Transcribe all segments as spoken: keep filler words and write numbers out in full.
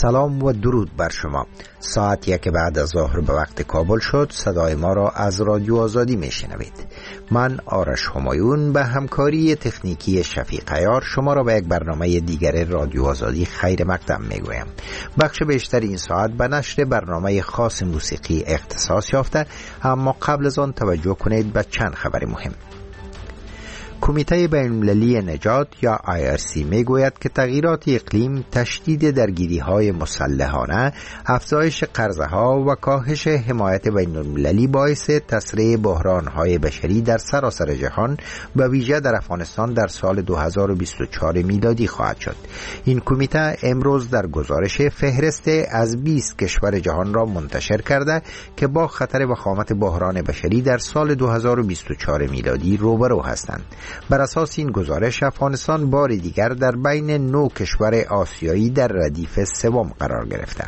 سلام و درود بر شما. ساعت یک بعد از ظهر به وقت کابل شد. صدای ما را از رادیو آزادی می شنوید. من آرش همایون به همکاری تکنیکی شفیق عیار شما را به یک برنامه دیگر رادیو آزادی خیر مقدم می گویم. بخش بیشتر این ساعت به نشر برنامه خاص موسیقی اختصاص یافته، اما قبل از آن توجه کنید به چند خبر مهم. کمیته بین‌المللی نجات یا آی آر سی می گوید که تغییرات اقلیم، تشدید درگیری‌های مسلحانه، افزایش قرضه‌ها و کاهش حمایت بین‌المللی باعث تسریع بحران‌های بشری در سراسر جهان و ویژه در افغانستان در سال دو هزار و بیست و چهار میلادی خواهد شد. این کمیته امروز در گزارش فهرست از بیست کشور جهان را منتشر کرده که با خطر وخامت بحران بشری در سال دو هزار و بیست و چهار میلادی روبرو هستند. بر اساس این گزارش افغانستان بار دیگر در بین نه کشور آسیایی در ردیف سوم قرار گرفته.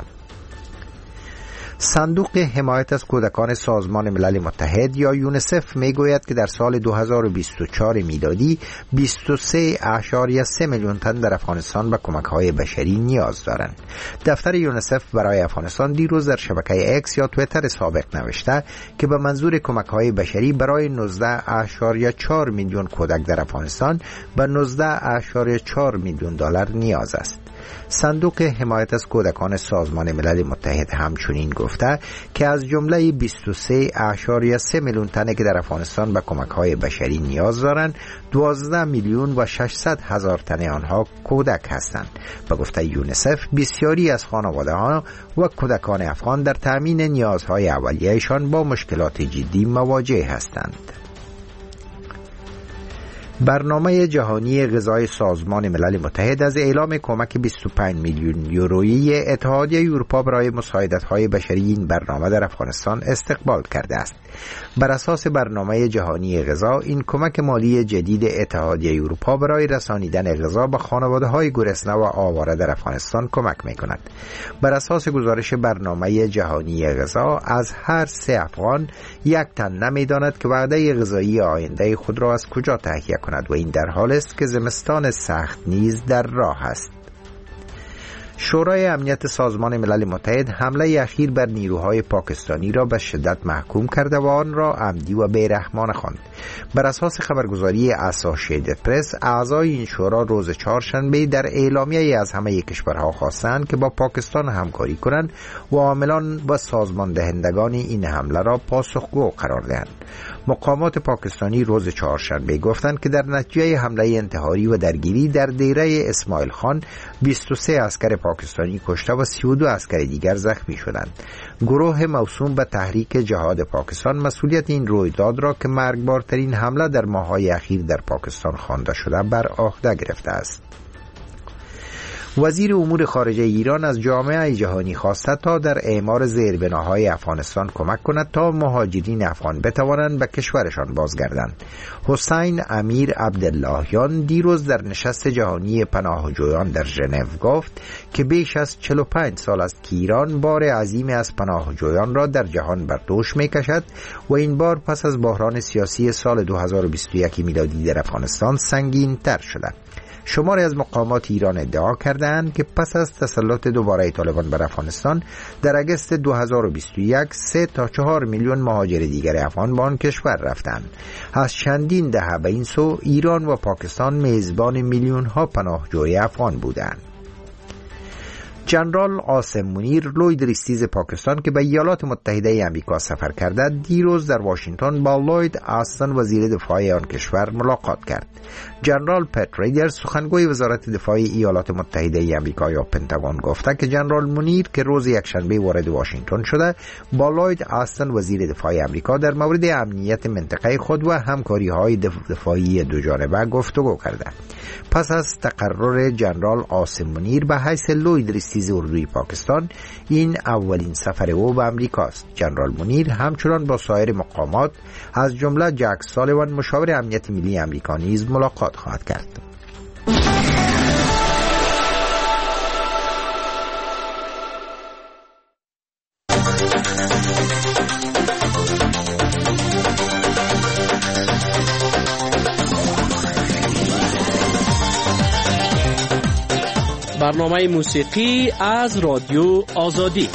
صندوق حمایت از کودکان سازمان ملل متحد یا یونیسف می گوید که در سال دو هزار و بیست و چهار میلادی بیست و سه اشاریه سه میلیون تن در افغانستان به کمک‌های بشری نیاز دارند. دفتر یونیسف برای افغانستان دیروز در شبکه اکس یا توییتر سابق نوشته که به منظور کمک‌های بشری برای نوزده اشاریه چهار میلیون کودک در افغانستان به نوزده اشاریه چهار میلیون دلار نیاز است. صندوق حمایت از کودکان سازمان ملل متحد همچنین گفته که از جمله بیست و سه اشاریه سه میلیون تنی که در افغانستان به کمک‌های بشری نیاز دارند، دوازده میلیون و ششصد هزار تن آنها کودک هستند. به گفته یونیسف بسیاری از خانواده‌ها و کودکان افغان در تامین نیازهای اولیه‌شان با مشکلات جدی مواجه هستند. برنامه جهانی غذای سازمان ملل متحد از اعلام کمک بیست و پنج میلیون یورویی اتحادیه اروپا برای مساعدت‌های بشری این برنامه در افغانستان استقبال کرده است. بر اساس برنامه جهانی غذا، این کمک مالی جدید اتحادیه اروپا برای رسانیدن غذا به خانواده‌های گرسنه و آواره در افغانستان کمک می‌کند. بر اساس گزارش برنامه جهانی غذا، از هر سه افغان یک تن نمی‌داند که وعده غذایی آینده خود را از کجا تهیه کند و این در حال است که زمستان سخت نیز در راه است. شورای امنیت سازمان ملل متحد حمله اخیر بر نیروهای پاکستانی را به شدت محکوم کرده و آن را عمدی و بیرحمانه خواند. بر اساس خبرگزاری اسوسییتد پرس، اعضای این شورا روز چهارشنبه در اعلامیه‌ای از همه کشورها خواستند که با پاکستان همکاری کنند و عاملان و سازمان دهندگان این حمله را پاسخگو قرار دهند. مقامات پاکستانی روز چهارشنبه گفتند که در نتیجه حمله انتحاری و درگیری در دیره اسماعیل خان بیست و سه عسکر پاکستانی کشته و سی و دو عسکر دیگر زخمی شدند. گروه موسوم به تحریک جهاد پاکستان مسئولیت این رویداد را که مرگبارترین حمله در ماه‌های اخیر در پاکستان خوانده شده بر عهده گرفته است. وزیر امور خارجه ایران از جامعه جهانی خواسته تا در اعمار زیربناهای افغانستان کمک کند تا مهاجرین افغان بتوانند به کشورشان بازگردند. حسین امیر عبداللهیان دیروز در نشست جهانی پناهجویان در ژنو گفت که بیش از چهل و پنج سال است که ایران بار عظیمی از پناهجویان را در جهان بر دوش می‌کشد و این بار پس از بحران سیاسی سال دو هزار و بیست و یک میلادی در افغانستان سنگین‌تر شده. شماری از مقامات ایران ادعا کردند که پس از تسلط دوباره طالبان بر افغانستان در اگست دو هزار و بیست و یک سه تا چهار میلیون مهاجر دیگر افغان به آن کشور رفتند. از چندین دهه به این سو ایران و پاکستان میزبان میلیون ها پناهجوی افغان بودند. جنرال قاسم منیر، لوی درستیز پاکستان که به ایالات متحده آمریکا سفر کرده، دیروز در واشنگتن با لوید آستن وزیر دفاع آن کشور ملاقات کرد. جنرال پت ریدر، سخنگوی وزارت دفاع ایالات متحده آمریکا یا پنتاگون، گفته که جنرال منیر که روز یکشنبه وارد واشنگتن شده، با لوید آستن وزیر دفاع آمریکا در مورد امنیت منطقه خود و همکاری‌های دفاعی دوجانبه گفتگو کرده. پس از تقرر جنرال قاسم منیر به حیث لوی درستیز اردوی پاکستان، این اولین سفر او به امریکا است. جنرال منیر همچنان با سایر مقامات از جمله جک سالیوان، مشاور امنیت ملی آمریکا، نیز ملاقات خواهد کرد. برنامه موسیقی از رادیو آزادی.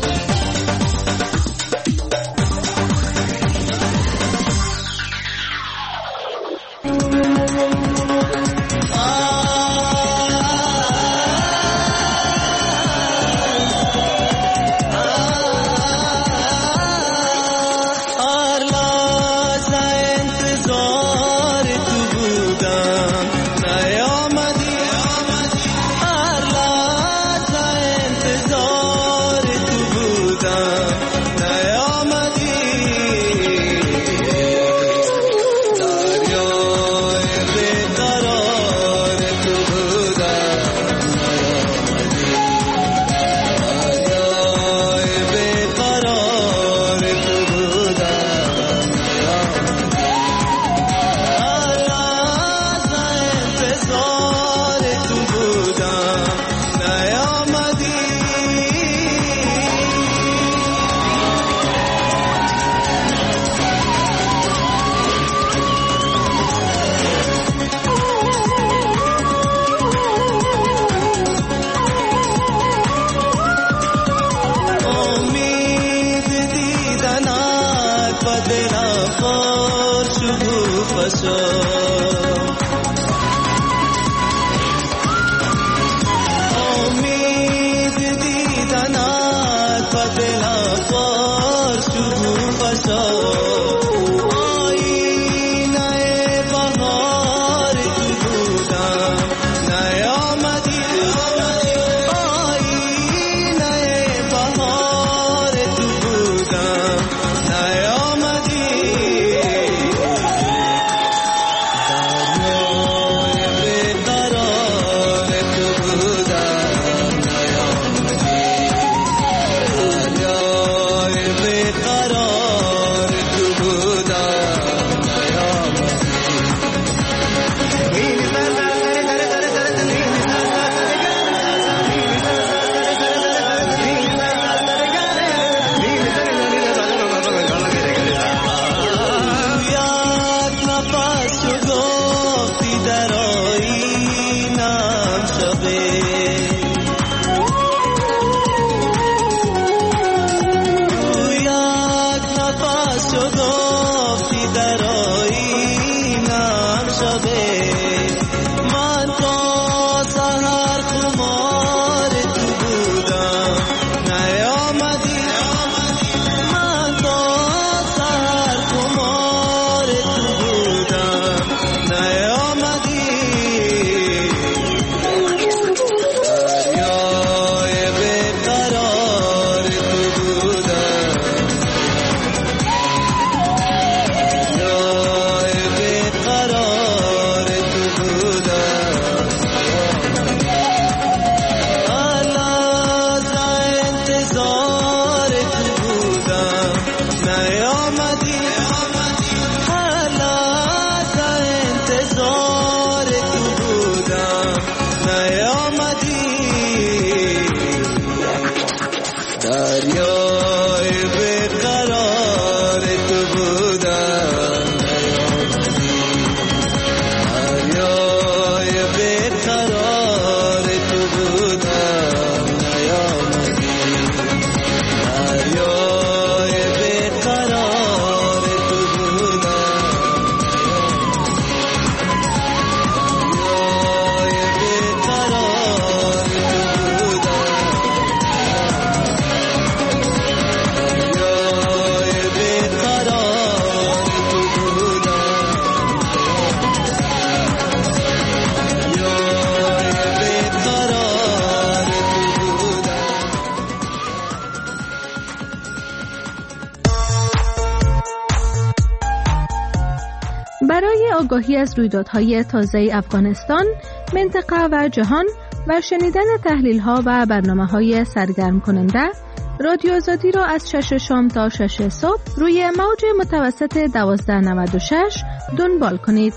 برای آگاهی از رویدادهای تازه افغانستان، منطقه و جهان و شنیدن تحلیل‌ها و برنامه‌های سرگرم کننده، رادیو آزادی را از شش شام تا شش صبح روی موج متوسط دوازده نود و شش دنبال کنید.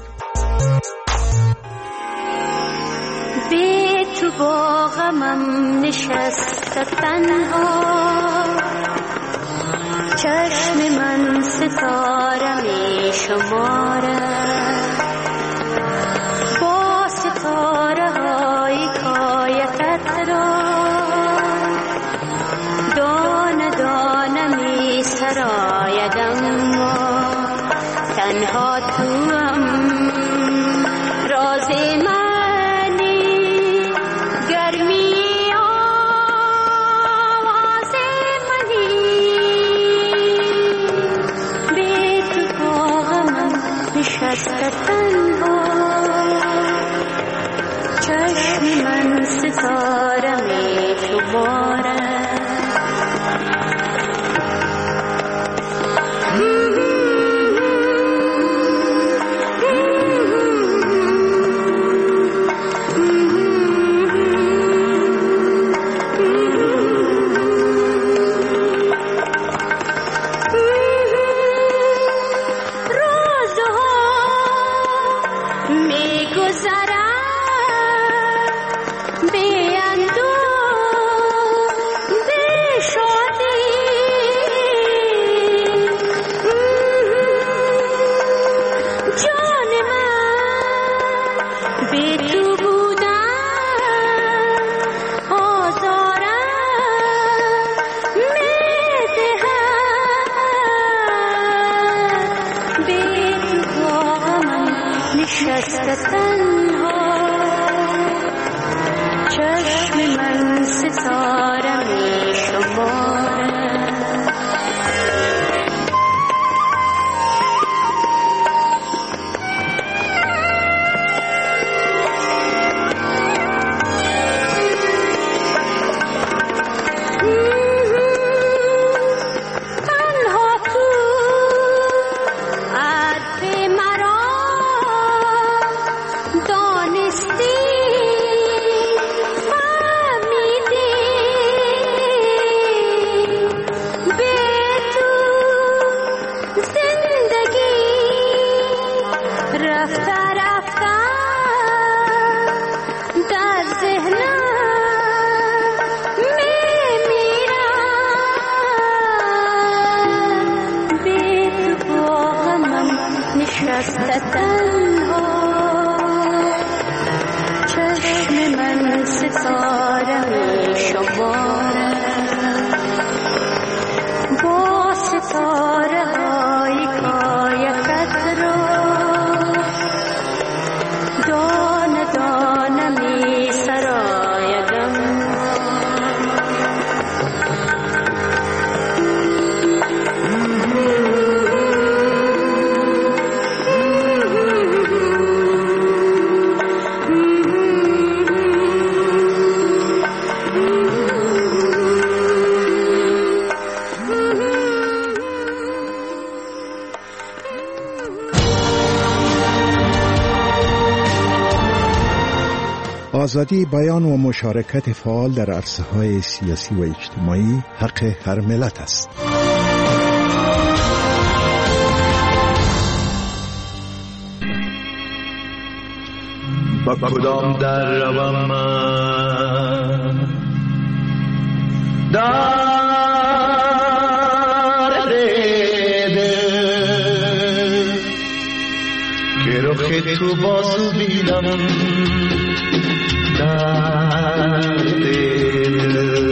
به تو با غمم نشست تنها، چشم من ستاره می شمارد، با ستاره های کایتت تنها چشم من ستاره می تو باره آزادی بیان و مشارکت فعال در عرصه‌های سیاسی و اجتماعی حق هر ملت است. با کدام در روم من در دیده که رخ تو باز بینم در دل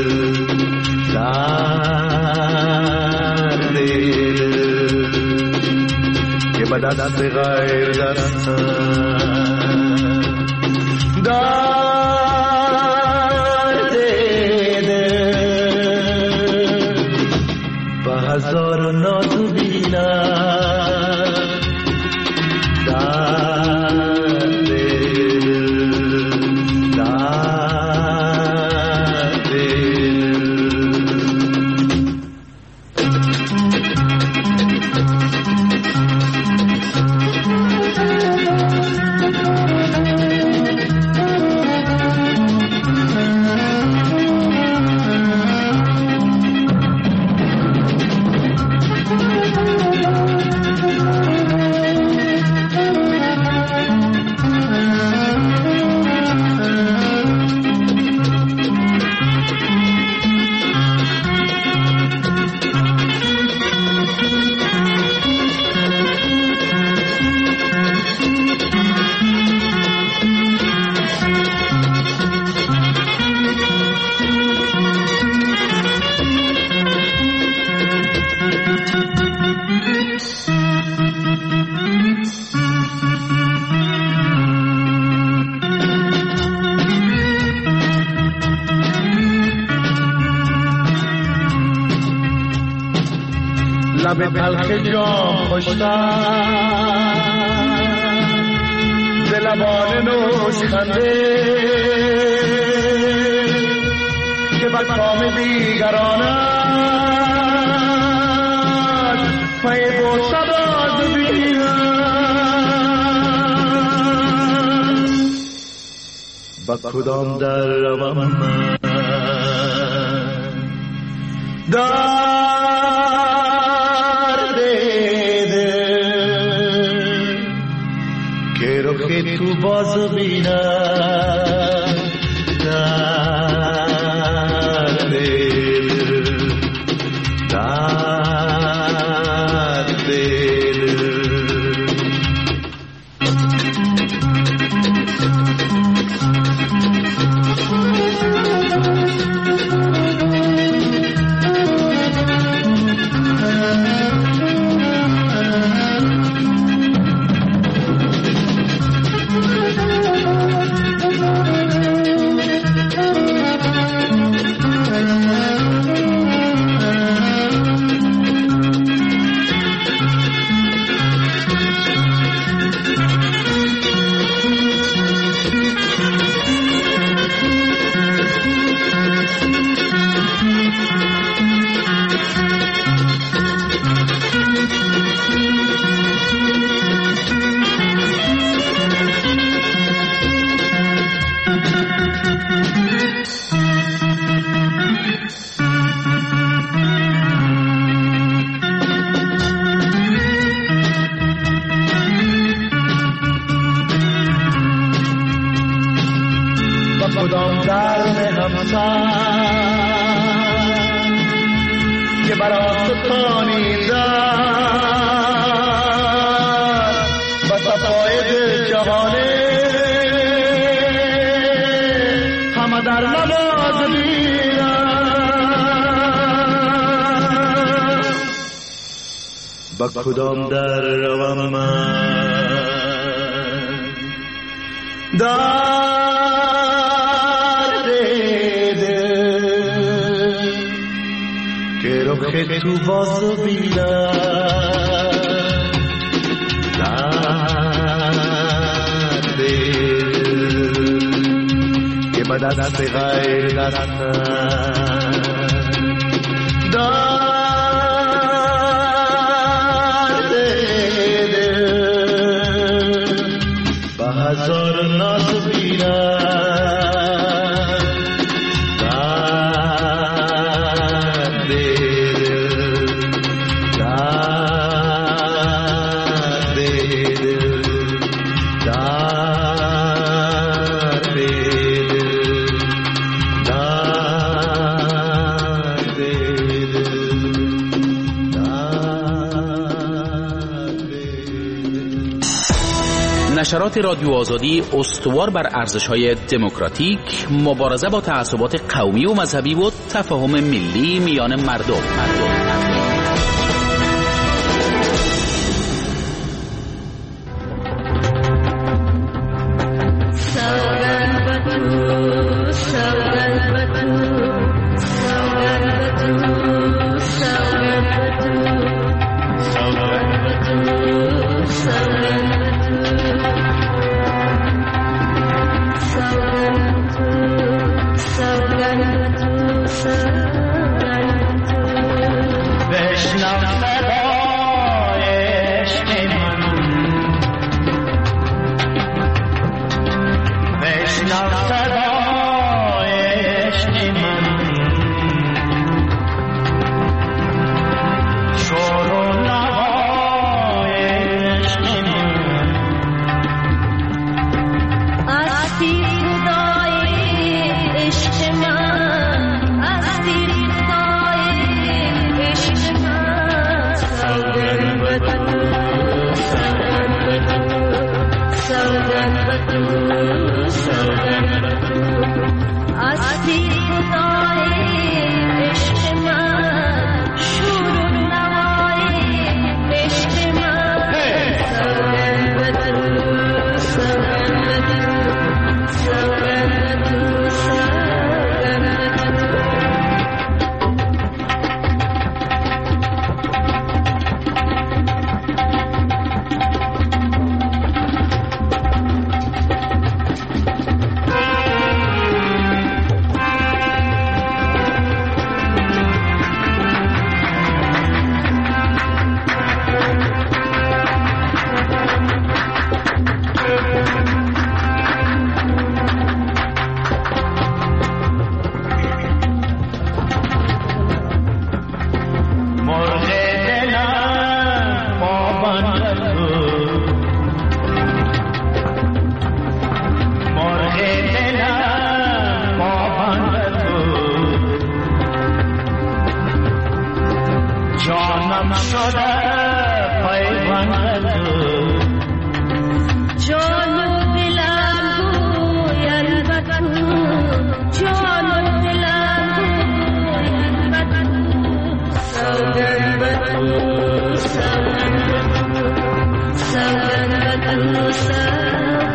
در دل که به دست غیر دستم در دل به هزار ناز بینم در لب تلخ جام خوشتر زبان نوشخنده که بر کام دیگرانت پای بوسه باز بینم با کدام در روم من درد دل که رخ تو باز بینم درد دل درد دل کدام درد همسر که برات تانیدن و صفای دل جهانه همه در نماز میرن با کدام در روم من در که تو باز بینم درد دل که با دست غیر دستم درد دل با هزار ناز بینم نشرات رادیو آزادی استوار بر ارزش‌های دموکراتیک، مبارزه با تعصبات قومی و مذهبی و تفاهم ملی میان مردم. مردم.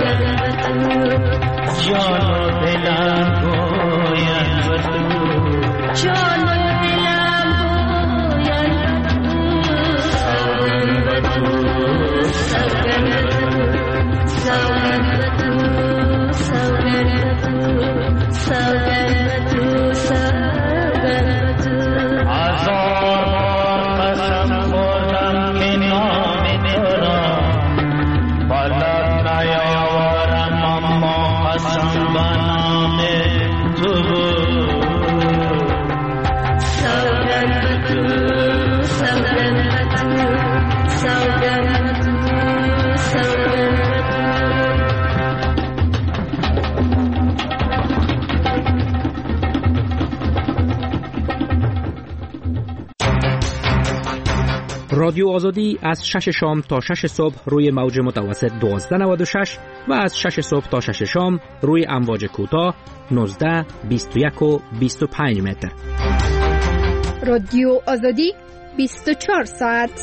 رادیو آزادی از شش شام تا شش صبح روی موج متوسط دوازده نود و شش و از شش صبح تا شش شام روی امواج کوتاه نوزده، بیست و یک و بیست و پنج متر. رادیو آزادی بیست و چهار ساعت.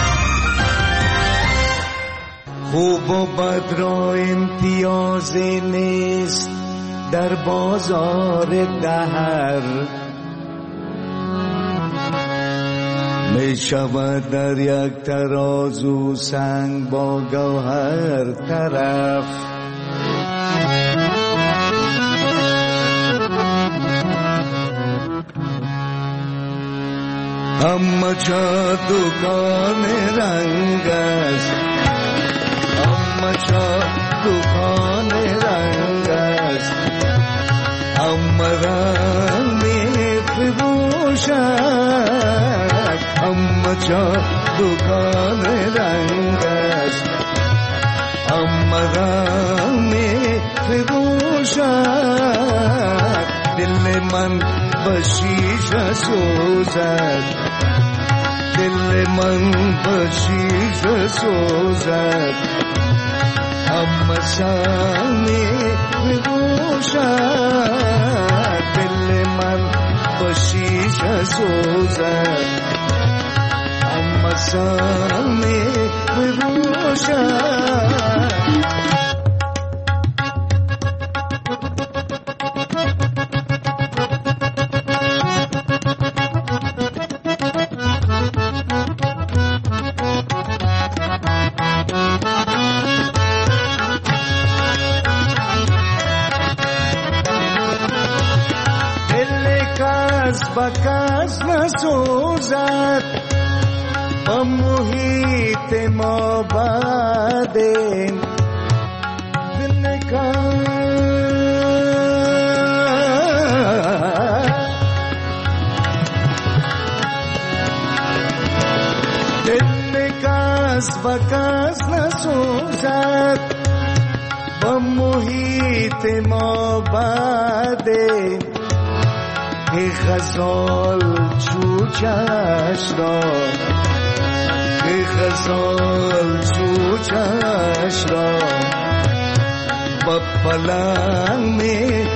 خوب و بد را امتیاز نیست در بازار دهر، می شود در یک ترازو سنگ با گوهر طرف. اما چه دکان رنگ است، اما چه دکان رنگ است، اما رنگ می فروشد. اما چه دکان رنگ است، اما رنگ می فروشد. دل من بشیشه سوزد، دل من بشیشه سوزد، اما سر می فروشد. دل من بشیشه سوزد، اما سر می فروشد. بکس نسوزد با محیط ما بعدین دل کس بکس نسوزد با محیط ما بعدین. ای غزال چوچش را، ای غزال چوچش را با پلنگ می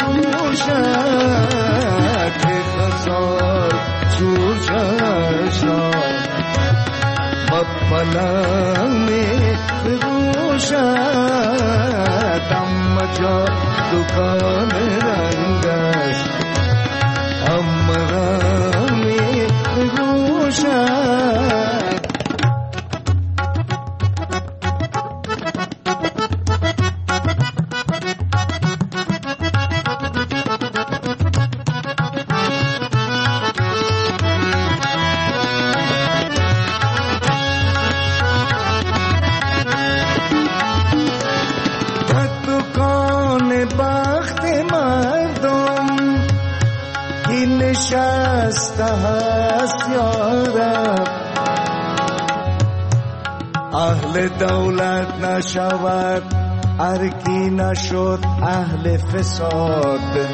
فروشد. ای غزال چوچش را با پلنگ می فروشد. اما جا دکان رنگ است، اما رنگ فروشد. دکان بخت مردم نشسته هست یارب، اهل دولت نشود ارکی نشد اهل فساد.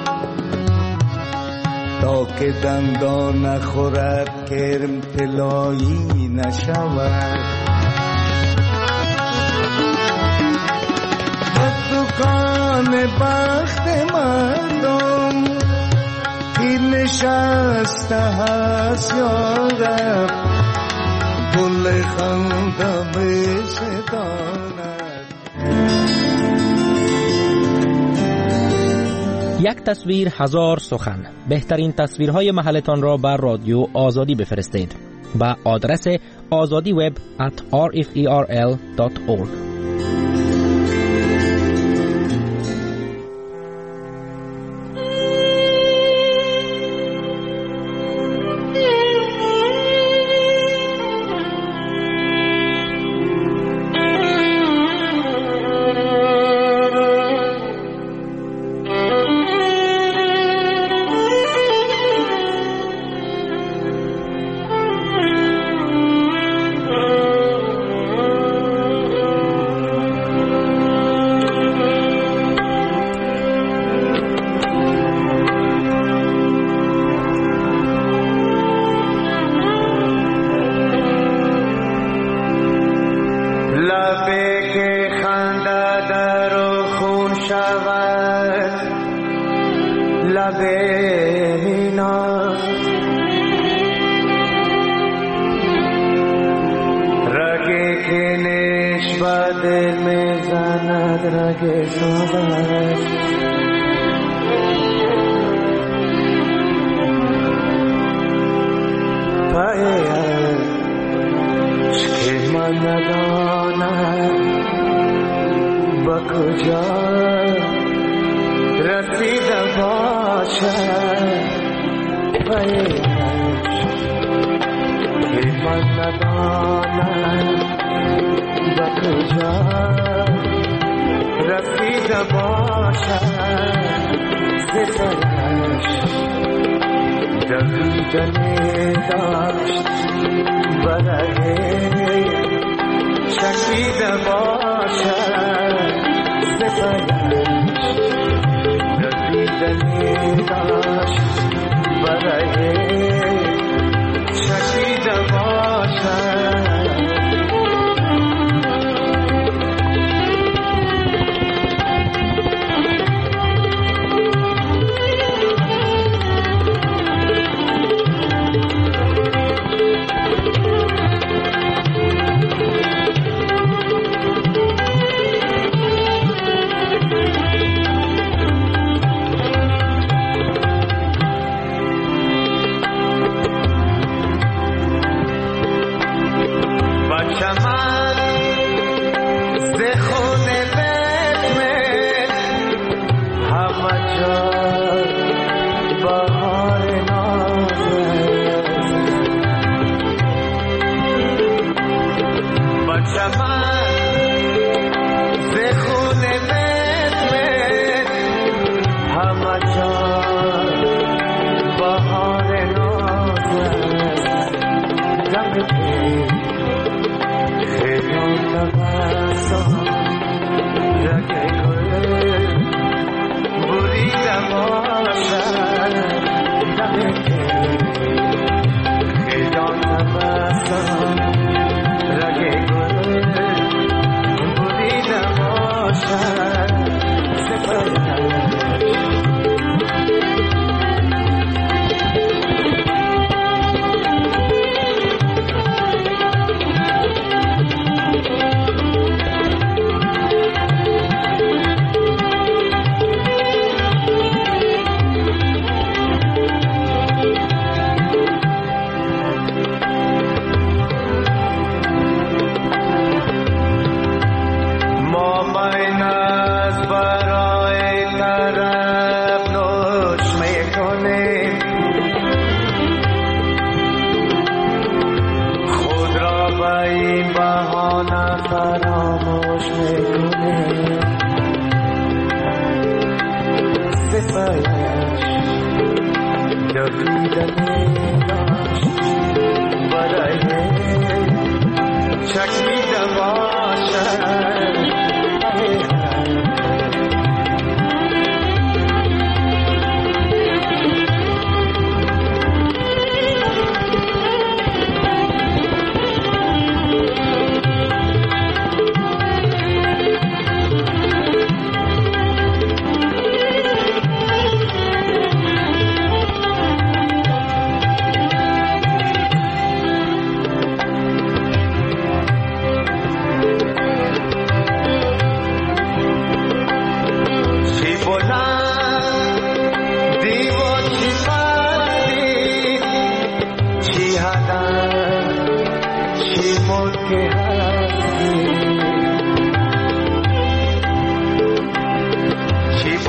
تا که دندان نخورد کرم طلایی نشود. دکان بخت مردم نشسته هست یارب، گل خنده می ستاند. یک تصویر هزار سخن. بهترین تصویرهای محلتان را بر رادیو آزادی بفرستید با آدرس azadi web at r f e r l dot org.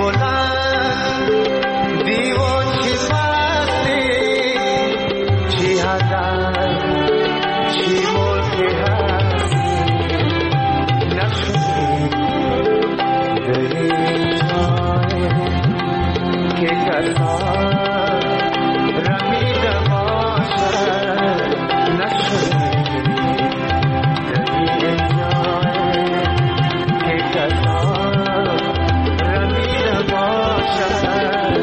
بلند دیوان چی پستی چی هدر چی ملکی هستی نشدی دلی جای که کسان رمیده باشد نشدی دلی جای که کسان رمیده باشد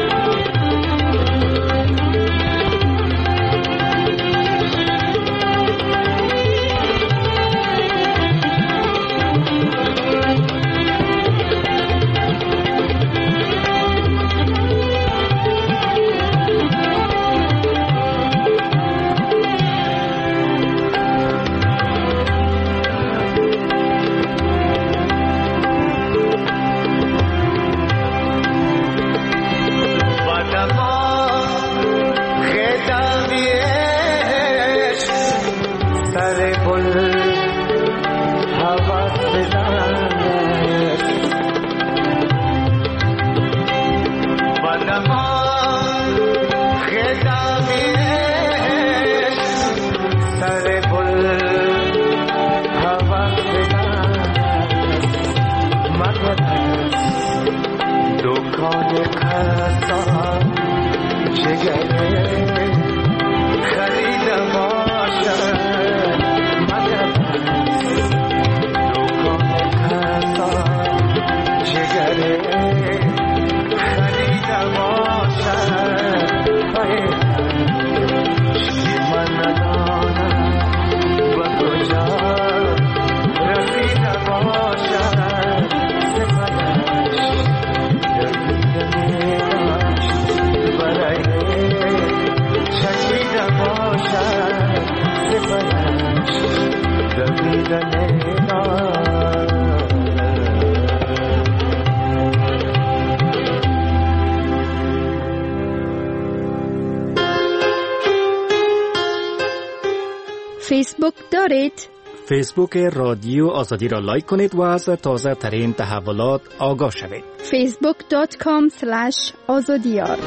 فیسبوک دارید؟ فیسبوک رادیو آزادی را لایک کنید و از تازه ترین تحولات آگاه شوید. فیسبوک دات کام اسلش آزادیار.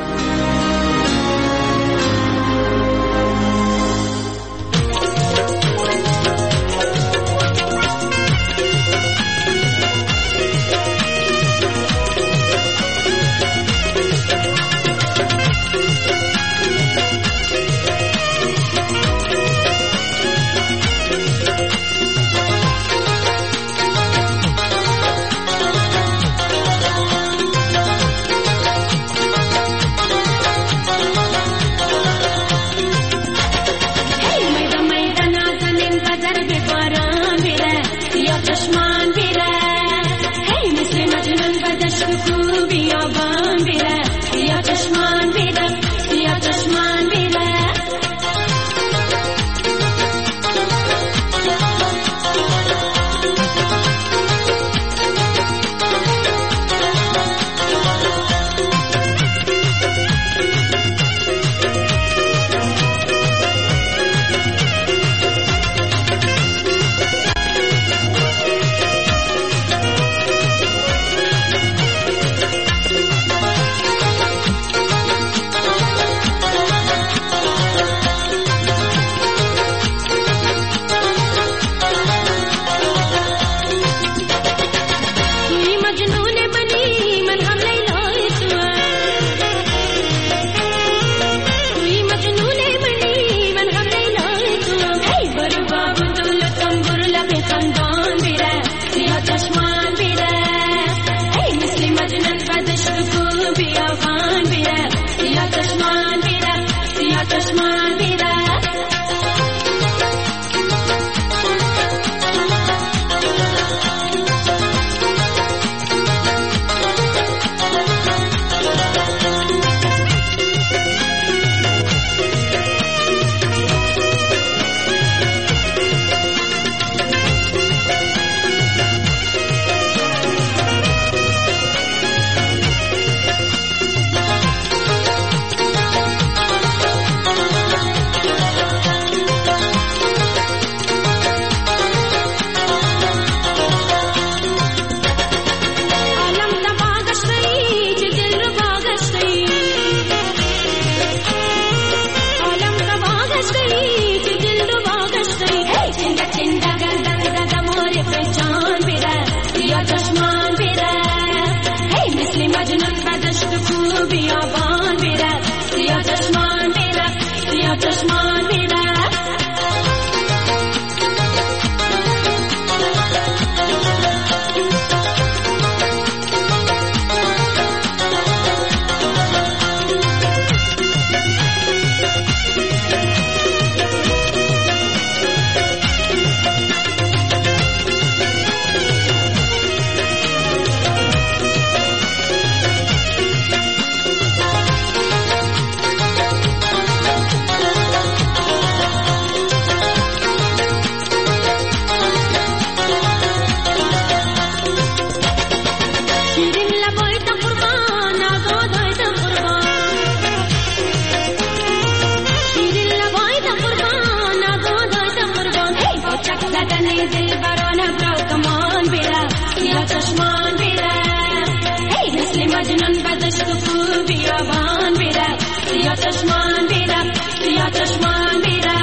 مجنون بدشت و کو بیابان بیره سیاه چشمان بیره سیاه چشمان بیره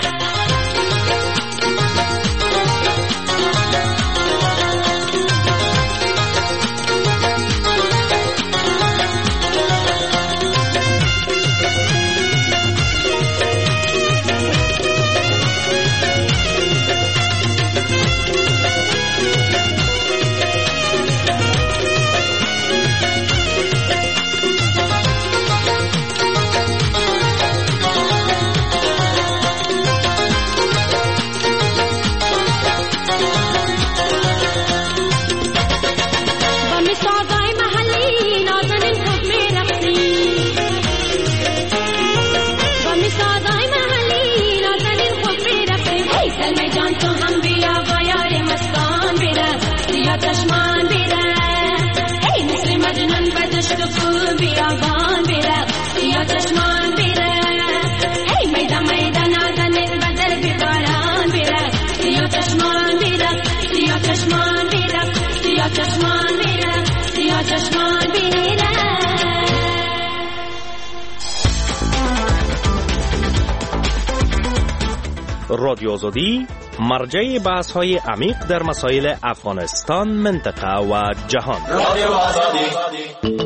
رادیو آزادی مرجع بحث های عمیق در مسائل افغانستان، منطقه و جهان. رادیو آزادی.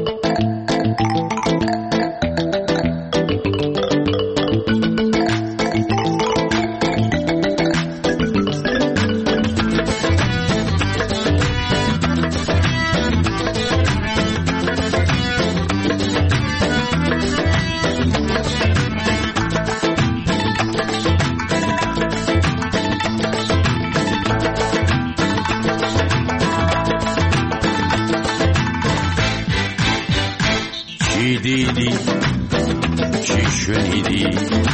دیدی چی شنیدی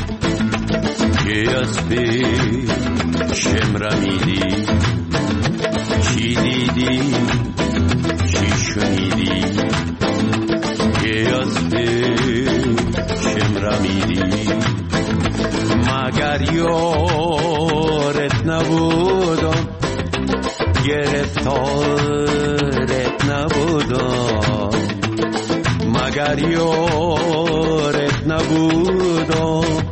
که از پیشم رمیدی چی دیدی چی شنیدی که از پیشم رمیدی مگر یارت نبودم گرفتارت نبودم مگر یارت نبودم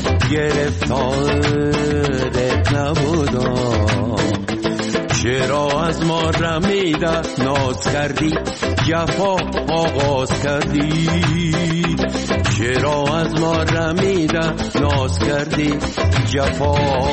گرفتارت نبودم چرا از ما رمیده ناز کردی جفا آغاز کردی چرا از ما رمیده ناز کردی جفا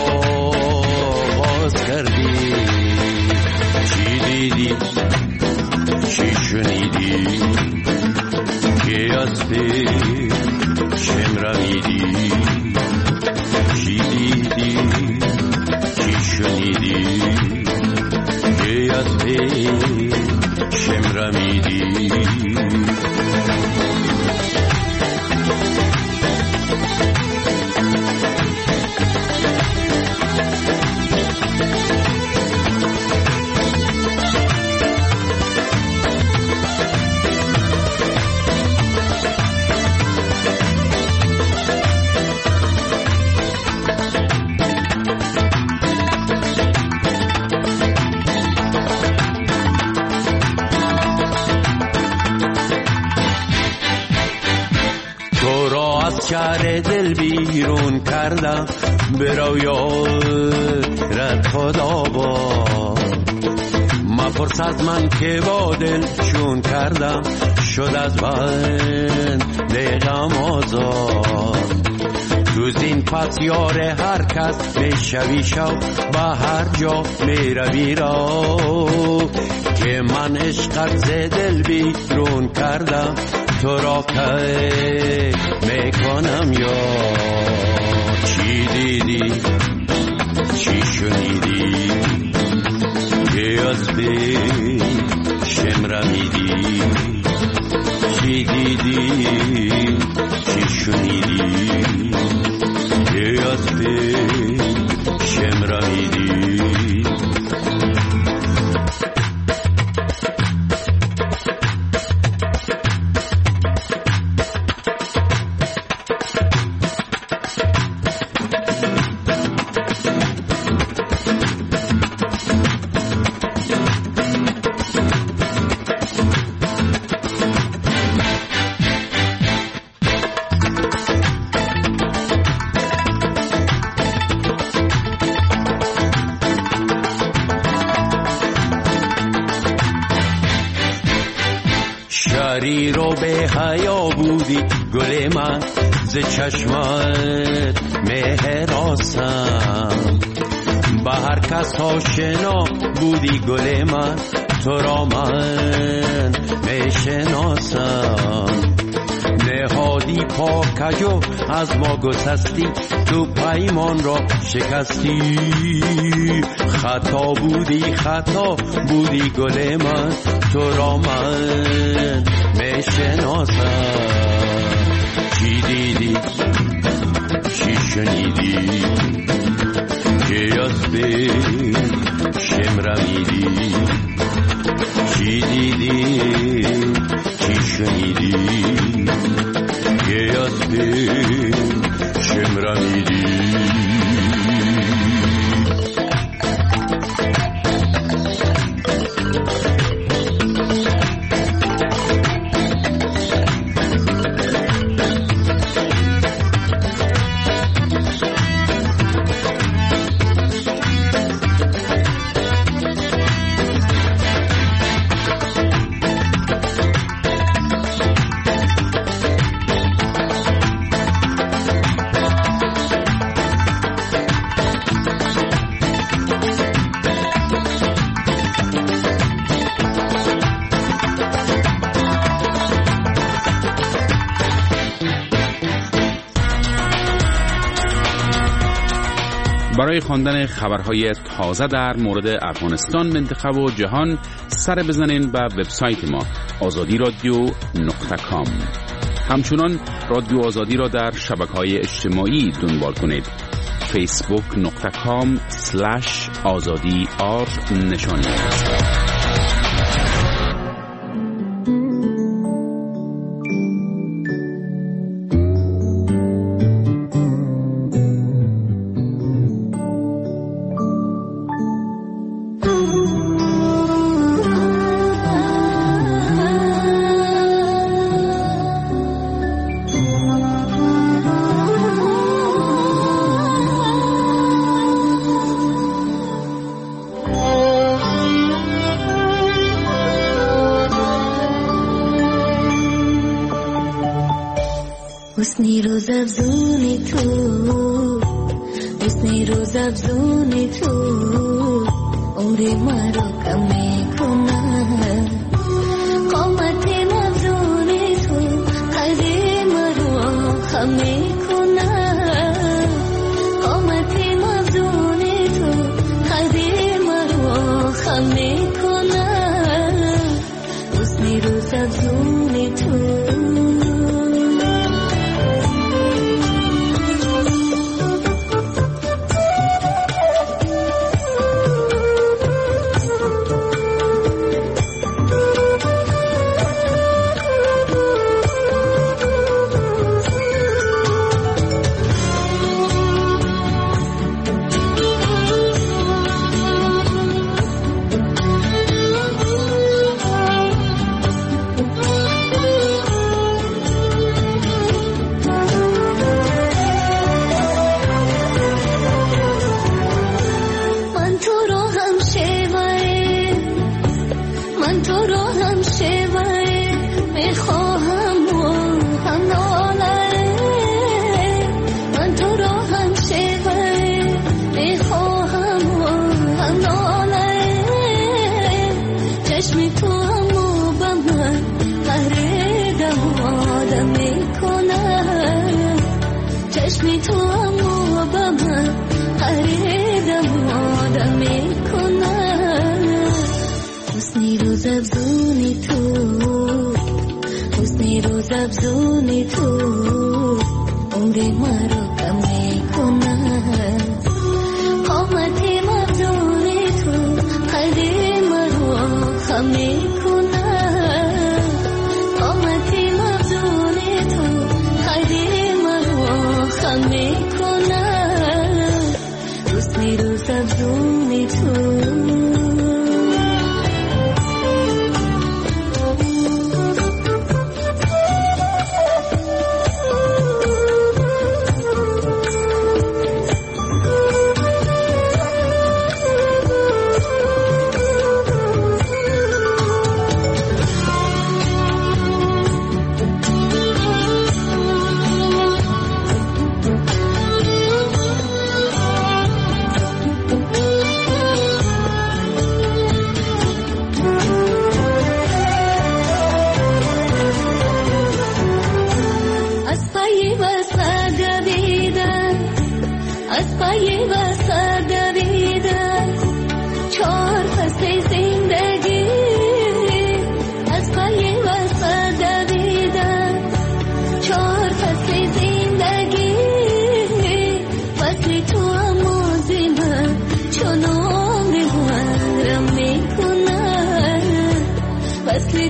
آغاز کردی چی دیدی چی شنیدی که از پیشم رمیدی چی دیدی چی شنیدی که از پیشم رمیدی شهر دل بیرون کردم برو یارت خدا با مپرس از من که با دل چون کردم شد از بند غم آزاد تو زین پس یار هر کس میشوی شو به هر جا میروی را که من عشقت ز دل بیرون کردم تو را که میکنم یا چی دیدی چی شنیدی که از پیشم رمیدی چی دیدی چی شنیدی که از پیشم رمیدی پری رو به حیا بودی گل من ز چشمت مهراسم به هر کس آشنا بودی گل من تو را من میشناسم نهادی پاکجو از ما گسستی تو پیمان را شکستی خطا بودی خطا بودی گل من تو را من میشناسم چی دیدی چی شنیدی که از به شمرمیدی چی دیدی چی شنیدی که از به شمرمیدی برای خواندن خبرهای تازه در مورد افغانستان، منطقه و جهان سر بزنین به وبسایت ما آزادی رادیو نقطه کام. همچنان رادیو آزادی را در شبکه‌های اجتماعی دنبال کنید. فیسبوک نقطه کام سلش آزادی آر نشانی حسنی روز افزونی تو حسنی روز افزونی تو عمر مرا کم میکنه قامت افزونی تو قلب مرا خم میکنه قامت افزونی تو قلب مرا خم میکنه حسنی روز افزونی تو افزونی تو عمر مرا کم میکنه قامت افزونی تو قلب مرا خم میکنه قامت افزونی تو قلب مرا خم میکنه حسنی روز افزونی تو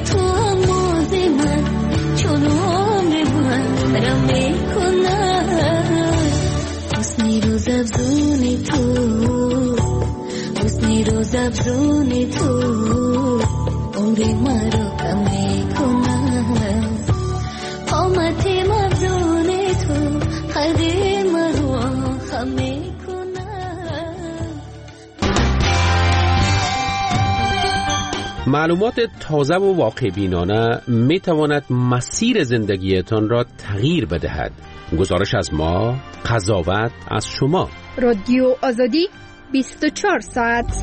تو آموز من چون عمر من را میکنن حسنی روز افزون تو حسنی روز افزون تو عمر من را کم میکنن قامت مفزون تو قد من را خم میکنن. معلومات تازه و واقع بینانه می تواند مسیر زندگیتان را تغییر بدهد. گزارش از ما، قضاوت از شما. رادیو آزادی بیست و چهار ساعت.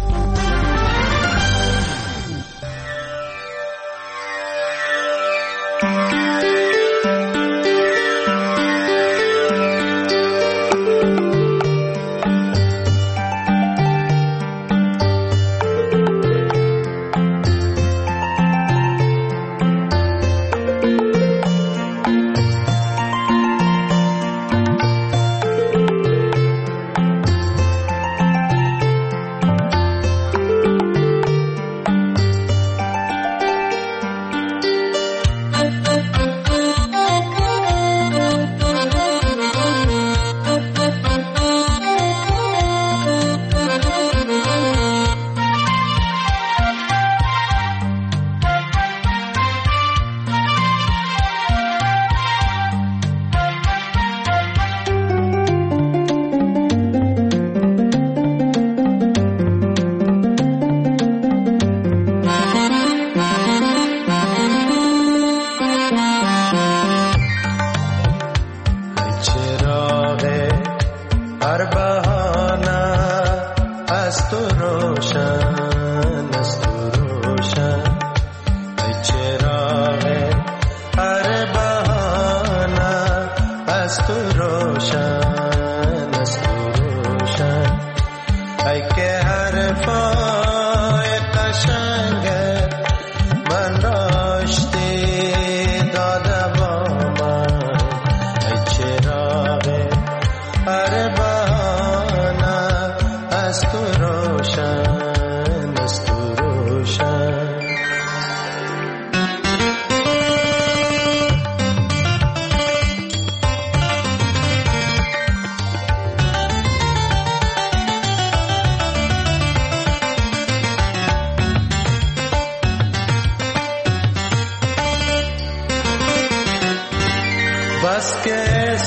بس که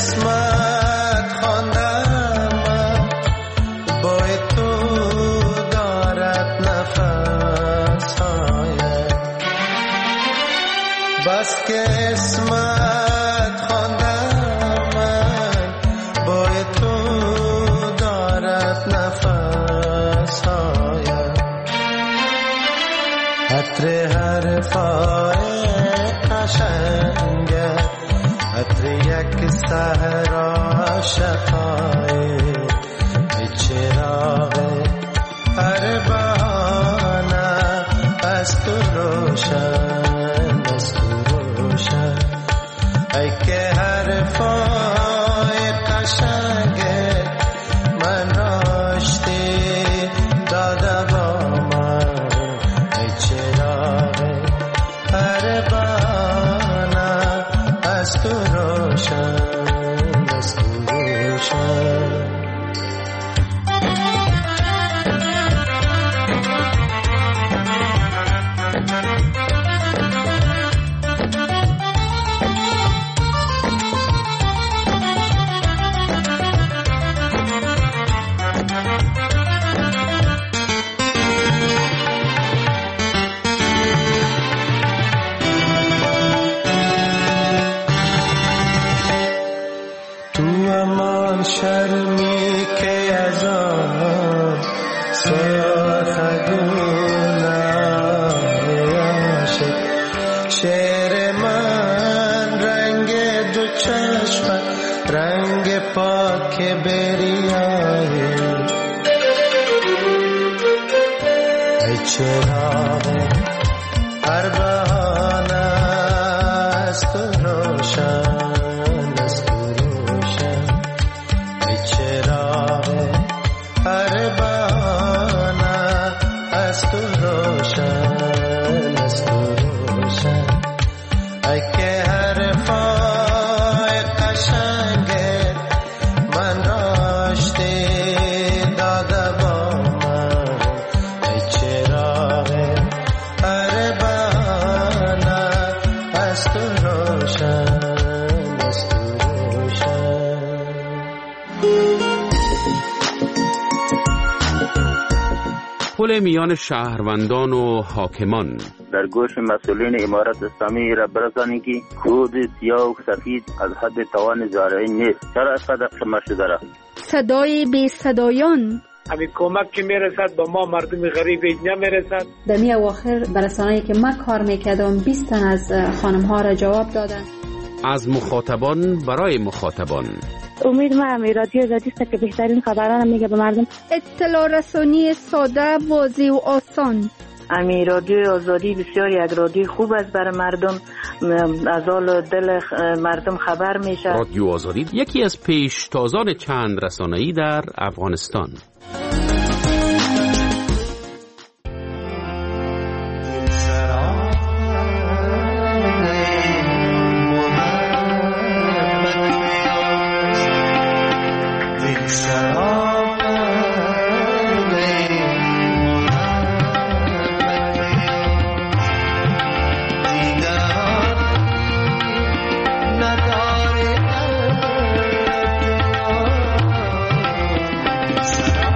اسمت خواندم با تو دارد نفس های بس که اسمت خواندم با تو دارد نفس های عطر حرفای قشنگت عطر یک صحرا شفای چراغ هر بهانه از تو روشن از تو روشن ای که حرفای قشنگت من راشتی داده با من ای چراغ هر بهانه از تو روشن از تو روشن شرمی که از آن سرخ گناه عاشق شعر من رنگ دو چشم رنگ پاک بریایی ای چراغ هر بهانه از تو روشن هر بهانه از تو روشن از تو روشن تنوع میان شهروندان و حاکمان. در گوش مسئولین امارت اسلامی را برسانید که کود سیاه و سفید از حد توان زارعین نیست. چرا اینقدر کم شده؟ صدای بی صدایان. همین کمک که میرسد با ما مردم غریب نمیرسد. در می اواخر برسانه‌ای که من کار میکردم بیست تن از خانم ها را جواب دادن. از مخاطبان برای مخاطبان. امید ما رادیو آزادی است که بهترین خبران میگه به مردم. اطلاع رسانی ساده، واضح و آسان. امی رادیو آزادی بسیار یک رادیو خوب است برای مردم، از حال دل مردم خبر میشه. رادیو آزادی یکی از پیشتازان چند رسانه‌ای در افغانستان. Sarah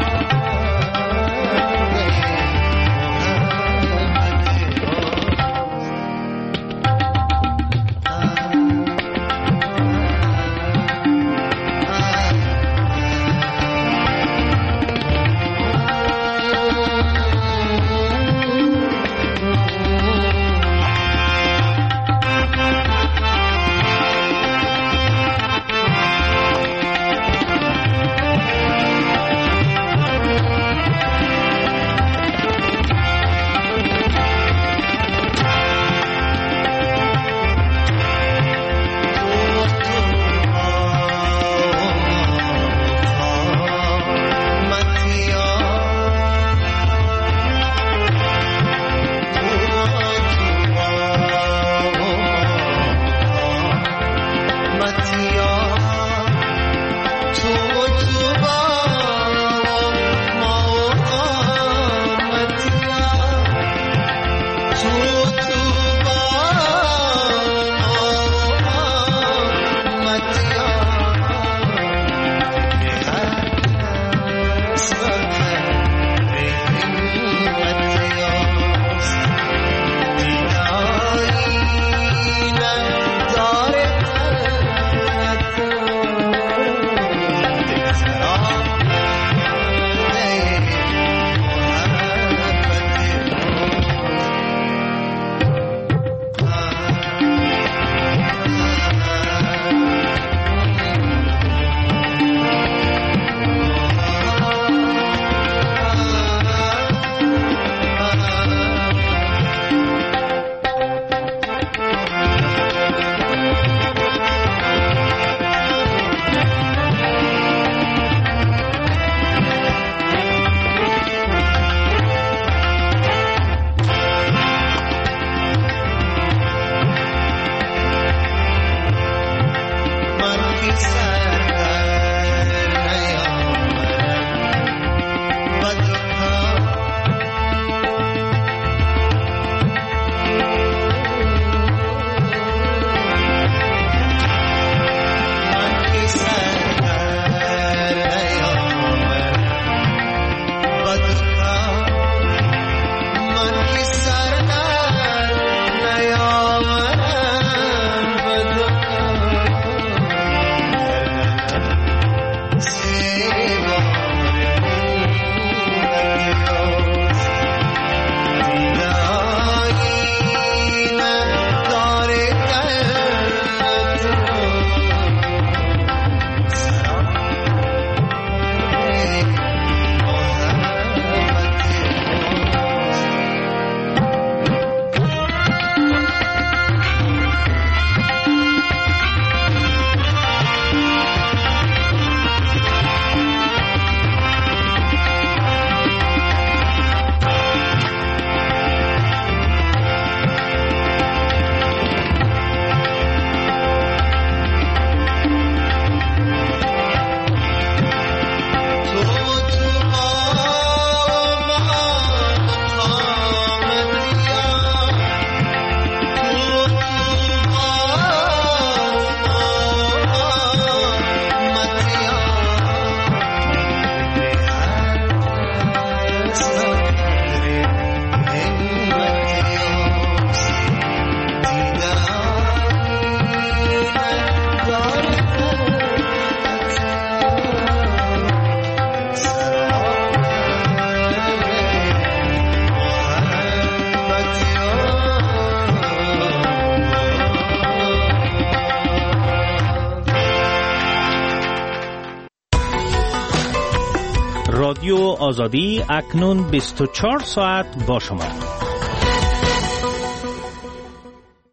رادیو آزادی اکنون بیست و چهار ساعت با شما.